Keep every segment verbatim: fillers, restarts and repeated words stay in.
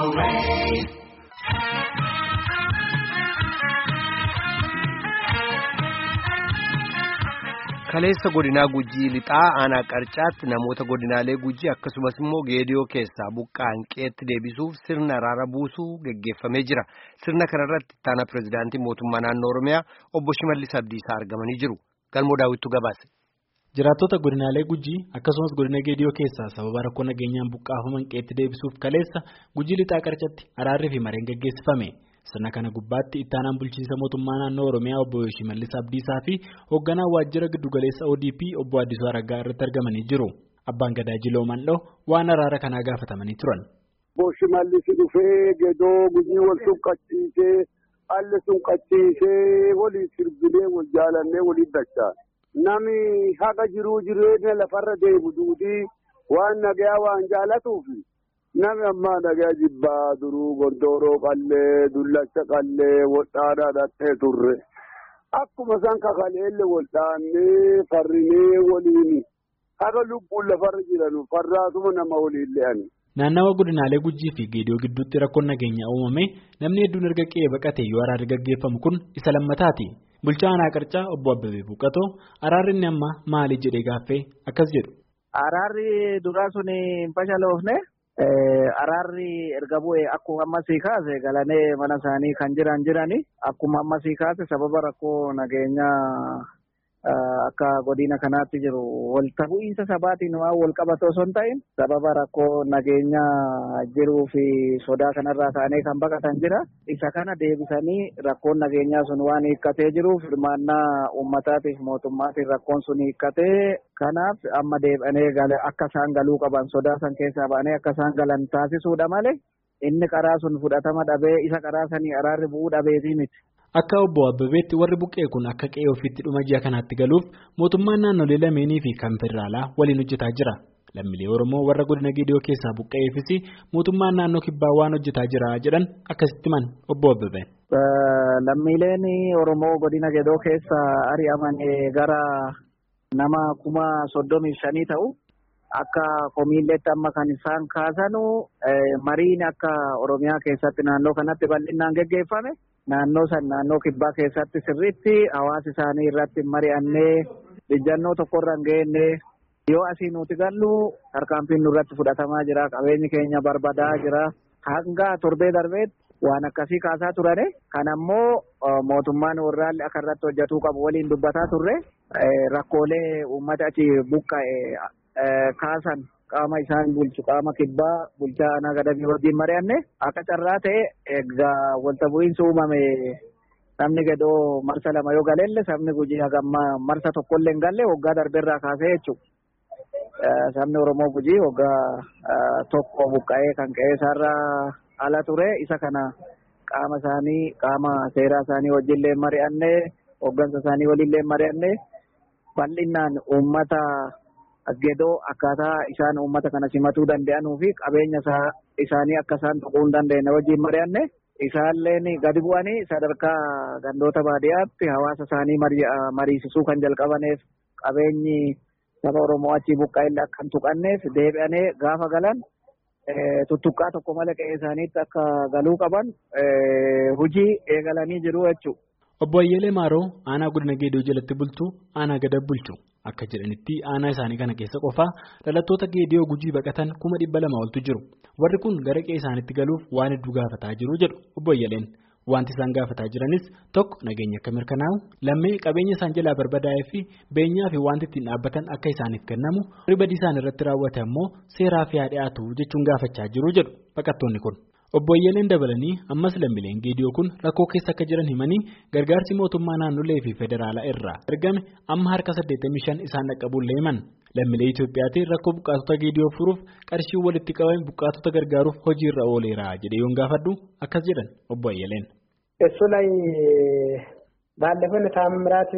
away. Kaleessa godinaa Gujii lixaa aanaa qarcaatti namoota godinaalee Gujii akkasumas immoo Geediyoo keessaa buqqaan qeetti deebisuuf sirna araara buusuu geggeeffamee jira. Sirna kanarratti itti aanaa pirezidaantii mootummaa naannoo Oromiyaa obbo Shimallis Abdiisaa argamanii jiru. Galmoo Daawwittuu gabaase. Jiraattota godinaalee Gujii akkasumas godina Geediyoo keessaa sababa rakkoo nageenyaan buqqaafaman qeetti deebisuuf kaleessa Gujii lixaa qarcaatti araarri fi mareen geggeessifame. Sirna kana gubbaatti itti aanaan bulchiinsa mootummaa naannoo Oromiyaa obbo Shimallis Abdiisaa fi hoogganaa waajjira giddugaleessa O D P obbo Addisuu Araggaa irratti argamanii jiru. Abbaan Gadaa Jiloo Mandhoo waan araara kanaa gaafatamanii turan. Obbo Shimallis dhufee Geedoo Gujii wal suuqqachiisee haalli suuqqachiisee walii sirbilee wal jaalannee walii dachaa. Nami haqa jiruu jireenya lafarra deemu duudii waan nagayaa waan jaalatuufi. Nami ammaa nagaa jibbaa duruu gondooroo qallee dullacha qallee waldhaadhaa dhattee turre akkuma isaan kakaleelle waldhaannee farrinee waliin haga lubbuun lafarra jiranu farraasuma nama waliin le'an. Naannawa godinaalee Gujii fi Geediyoo gidduutti rakkoon nageenyaa uumame namni hedduun erga qe'ee baqate yoo araarri gaggeeffamu kun isa lammataati. Bulchaa aanaa Qarcaa obbo Abbabee Buuqatoo araarri inni amma maali jedhee gaaffee akkas jedhu. Araarri duraa sun hin fashaloofne. Araarri erga bu'ee akkuma amma sii kaase galanee mana isaanii kan jiran jirani akkuma amma sii kaase sababa rakkoo nageenyaa akka godina kanaatti jiru walta bu'iinsa sabaatiin waan wal qabatoo osoo hin ta'in sababa rakkoo nageenyaa jiruu fi sodaa kanarraa ka'anii kan baqatan jira. Isa kana deebisanii rakkoon nageenyaa sun waan hiikkatee jiruuf hirmaannaa uummataatiif mootummaatiif rakkoon sun hiikkatee kanaaf amma deebi'anii akka isaan galuu qaban sodaa san keessaa ba'anii akka isaan galan taasisuudha malee inni karaa sun fudhatama dhabee isa karaa sanii araarri bu'uu dhabeetii miti. Akka obbo Abbabeetti warri buqqee kun akka qe'ee ofiitti dhuma ji'a kanaatti galuuf mootummaan naannolee lameenii fi kan federaalaa waliin hojjetaa jira. Lammiilee Oromoo warra godina Geediyoo keessaa buqqa'eefis mootummaan naannoo kibbaa waan hojjetaa jira jedhan akkasitti himan obbo Abbabeen. Lammiileen Oromoo godina Geediyoo keessaa ari'aman gara nama kuma soddomii shanii ta'u akka komiilleetti amma kan isaan kaasanu mariin akka Oromiyaa keessatti naannoo kanatti bal'inaan geggeeffame. Naannoo san naannoo kibbaa keessatti sirriitti hawaasa isaanii irratti mari'annee ijjannoo tokkorra hin geenne yoo asii nuti gallu tarkaanfiin nurratti fudhatamaa jira qabeenyi keenya barbadaa jira hanga torbee darbeetti waan akkasii kaasaa turane kan ammoo mootummaan warraalli akka irratti hojjetuu qabu waliin dubbataa turre rakkoolee uummata achi buqqa'e kaasan qaama isaan bulchu qaama kibbaa bulchaa aanaa Gadabii wajjin mari'anne akka carraa ta'e egaa wanta bu'iinsi uumame namni Geedoo marsa lama yoo galeelle sabni Gujii hagamma marsa tokkollee hin galle waggaa darbeerraa kaasee jechuudha. Sabni Oromoo Gujii waggaa tokko buqqa'ee kan qe'ee isaarraa ala ture isa kana qaama isaanii qaama seeraa isaanii wajjinlee mari'anne hooggansa isaanii waliinlee mari'anne bal'inaan uummata Geedoo akkaataa isaan uummata kana simatuu danda'anuu fi qabeenya isaanii akka isaan tuquu hin dandeenye wajjin mari'anne isaalleen gadi bu'anii sadarkaa gandoota baadiyyaatti hawaasa isaanii mariisisuu kan jalqabaneef qabeenyi saba Oromoo achii buqqa'ee akka hin tuqanneef deebi'anii gaafa galan tuttuqqaa tokko malee qe'ee isaaniitti akka galuu qaban hojii eegalanii jiru jechuudha. Obbo Ayyeelee Maaroo aanaa godina Geediyoo jalatti bultu aanaa gada bulchu akka jedhanitti aanaa isaanii kana keessa qofaa dhalattoota Geediyoo Gujii baqatan kuma dhibba lama oltu jiru. Warri kun gara qe'ee isaaniitti galuuf waan hedduu gaafataa jiru jedhu Obbo Ayyeeleen. Wanti isaan gaafataa jiranis tokko nageenya akka mirkanaa'u lammee qabeenya isaan jalaa barbadaa'ee fi beenyaa fi wanti ittiin dhaabbatan akka isaaniif kennamu ribadii isaan irratti raawwate ammoo seeraa fi haa dhiyaatu jechuun gaafachaa jiru jedhu baqattoonni kun. Obbo Ayyeeleen dabalanii ammas lammiileen Geediyoo kun rakkoo keessa akka jiran himanii gargaarsi mootummaa naannolee fi federaalaa irraa ergame amma harka saddeettamii shan isaan dhaqqabuullee himan. Lammiilee Itoophiyaatiin rakkoo buqqaatota Geediyoo furuuf qarshii walitti qabame buqqaatota gargaaruuf hojiirra ooleera jedhee yoon gaafadhu akkas jedhan Obbo Ayyeeleen. እሱ ላይ ባለፈው ታምራት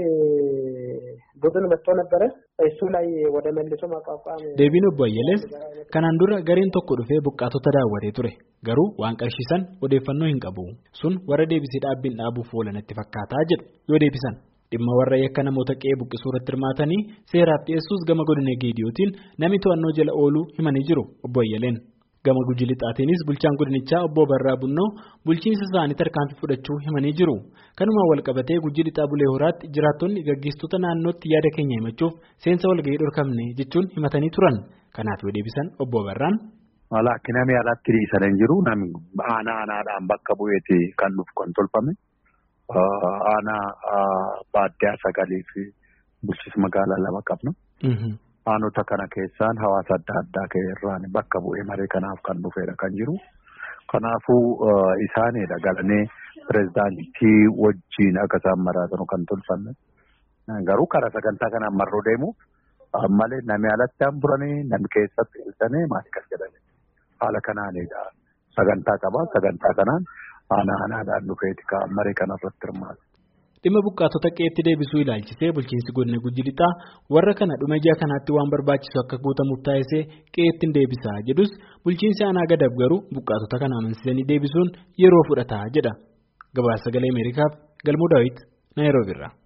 ቡድን መጥቶ ነበረ እሱ ላይ ወደ መልሶ ማቋቋም deebiin Obbo Ayyeeleen kanaan dura gareen tokko dhufee buqqaatota daawwatee ture garuu waan qarshiisan odeeffannoo hin qabu sun warra deebisee dhaabbiin dhaabuuf oolanatti fakkaataa jedhu yoo deebisan dhimma warra yakka namoota qe'ee buqqisuu irratti hirmaatanii seeraaf dhiyeessuus gama godina Geediyootiin namni to'annoo jala ooluu himanii jiru Obbo Ayyeeleen. Gama Gujii Lixaatiinis bulchaan godinichaa obbo Barraa Bunnoo bulchiinsa isaanii tarkaanfii fudhachuu himanii jiru. Kanumaan wal qabatee Gujii Lixaa Bulee Horaatti jiraattonni gaggeessitoota naannootti yaada keenya himachuuf seensa walgahii dhorkamne jechuun himatanii turan. Kanaaf yoo deebisan obbo Barraan. Walakki namni alatti dhiisan hin jiru. Namni aanaa aanaadhaan bakka bu'eeti kan nuuf kan tolfame. Aanaa baadiyyaa sagalii fi bulchiinsa magaalaa lama qabna. Aanota kana keessaan hawaasa adda addaa irraan bakka bu'ee maree kanaaf kan dhufeedha kan jiru. Kanaafuu isaaniidha galanii pirezidaantii wajjin akka isaan maraatan kan tolfanne. Garuu karaa sagantaa kanaan marroo deemuuf malee namni alatti han buranii namni keessatti ilsanii maati kan jedhani. Haala kanaanidha. Sagantaa qaba. Sagantaa kanaan aanaa aanaadhaan dhufeeti kan maree kanarratti hirmaatu. Dhimma buqqaatota qe'eetti deebisuu ilaalchisee bulchiinsi godina Gujii Lixaa warra kana dhuma ji'a kanaatti waan barbaachisu akka guutamuuf taasisee qe'eetti deebisaa jedhus bulchiinsi aanaa Gadab garuu buqqaatota kana amansiisanii deebisuun yeroo fudhata jedha. Gabaasa Sagalee Ameerikaaf Galmoo Daawit Naayiroobiirraa.